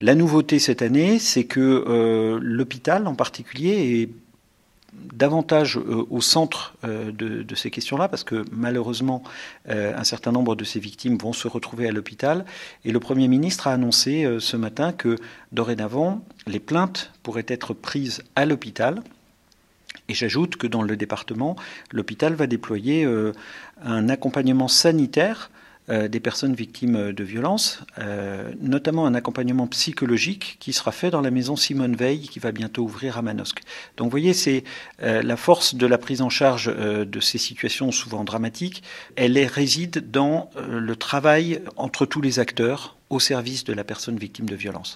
La nouveauté cette année, c'est que l'hôpital en particulier est davantage au centre de ces questions-là, parce que malheureusement, un certain nombre de ces victimes vont se retrouver à l'hôpital. Et le Premier ministre a annoncé ce matin que dorénavant, les plaintes pourraient être prises à l'hôpital. Et j'ajoute que dans le département, l'hôpital va déployer un accompagnement sanitaire des personnes victimes de violences, notamment un accompagnement psychologique qui sera fait dans la maison Simone Veil qui va bientôt ouvrir à Manosque. Donc vous voyez, c'est la force de la prise en charge de ces situations souvent dramatiques. Elle réside dans le travail entre tous les acteurs au service de la personne victime de violence.